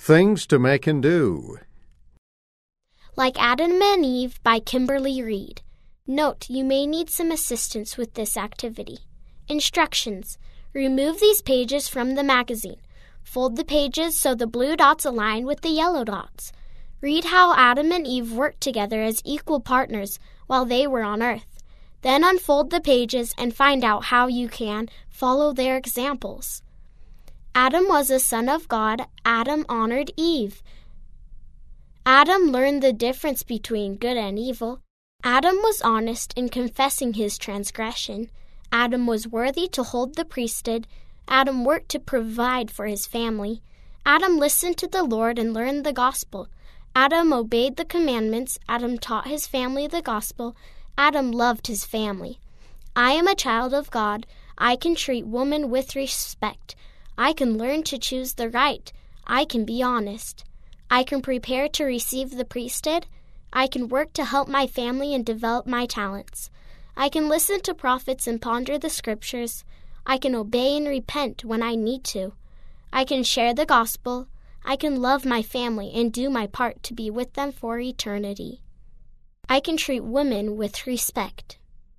Things to make and do. Like Adam and Eve by Kimberly Reed. Note, you may need some assistance with this activity. Instructions. Remove these pages from the magazine. Fold the pages so the blue dots align with the yellow dots. Read how Adam and Eve worked together as equal partners while they were on earth. Then unfold the pages and find out how you can follow their examples. Adam was a son of God. Adam honored Eve. Adam learned the difference between good and evil. Adam was honest in confessing his transgression. Adam was worthy to hold the priesthood. Adam worked to provide for his family. Adam listened to the Lord and learned the gospel. Adam obeyed the commandments. Adam taught his family the gospel. Adam loved his family. I am a child of God. I can treat women with respect. I can learn to choose the right. I can be honest. I can prepare to receive the priesthood. I can work to help my family and develop my talents. I can listen to prophets and ponder the scriptures. I can obey and repent when I need to. I can share the gospel. I can love my family and do my part to be with them for eternity. I can treat women with respect.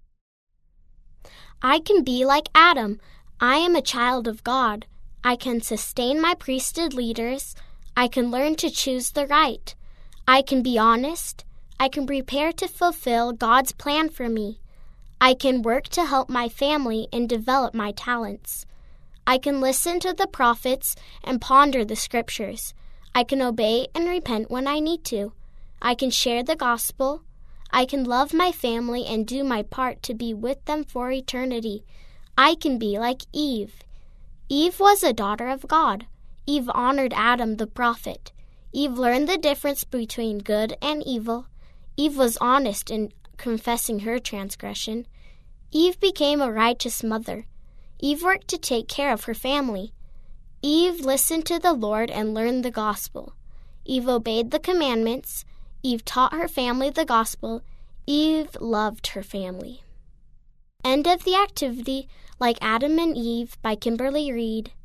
I can be like Adam. I am a child of God. I can sustain my priesthood leaders. I can learn to choose the right. I can be honest. I can prepare to fulfill God's plan for me. I can work to help my family and develop my talents. I can listen to the prophets and ponder the scriptures. I can obey and repent when I need to. I can share the gospel. I can love my family and do my part to be with them for eternity. I can be like Eve. Eve was a daughter of God. Eve honored Adam the prophet. Eve learned the difference between good and evil. Eve was honest in confessing her transgression. Eve became a righteous mother. Eve worked to take care of her family. Eve listened to the Lord and learned the gospel. Eve obeyed the commandments. Eve taught her family the gospel. Eve loved her family. End of the activity, Like Adam and Eve by Kimberly Reed.